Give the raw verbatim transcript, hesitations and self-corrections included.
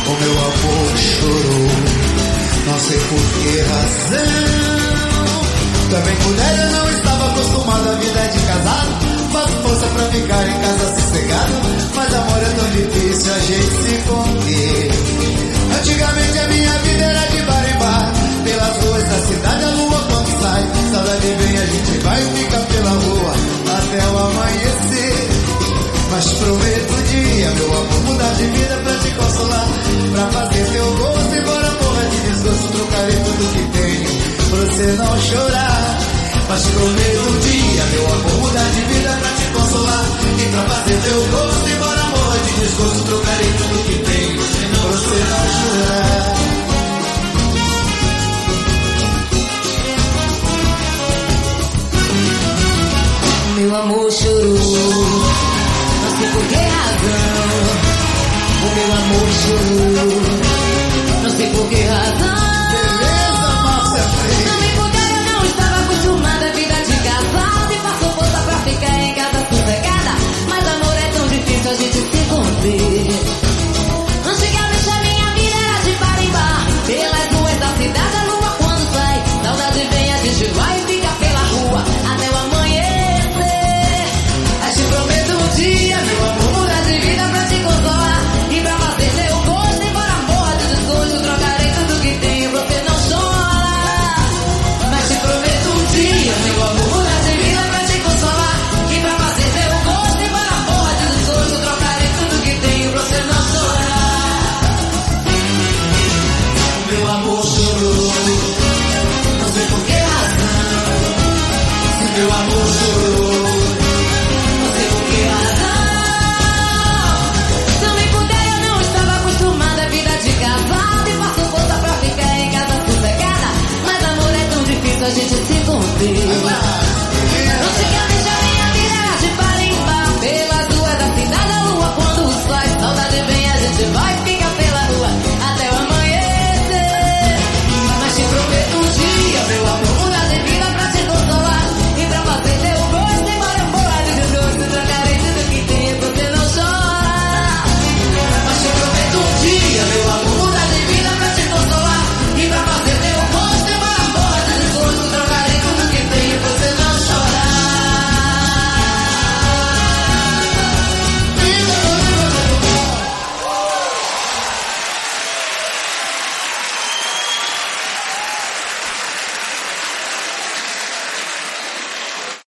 O meu amor chorou, não sei por que razão. Também mulher, eu não estava acostumado à vida de casado. Faço força pra ficar em casa sossegado, mas amor é tão difícil a gente se conter. Antigamente a minha vida era de bar em bar, pelas ruas da cidade a lua quando sai. Saudade vem, a gente vai ficar pela rua até o amanhecer. Mas prometo um dia, meu amor, mudar de vida pra te consolar, pra fazer teu gosto, embora morra de desgosto, trocarei tudo que tenho pra você não chorar. Mas prometo um dia, meu amor, mudar de vida pra te consolar, e pra fazer teu gosto, embora morra de desgosto, trocarei tudo que tenho pra você não chorar. Meu amor chorou, não sei por que razão. O meu amor chorou,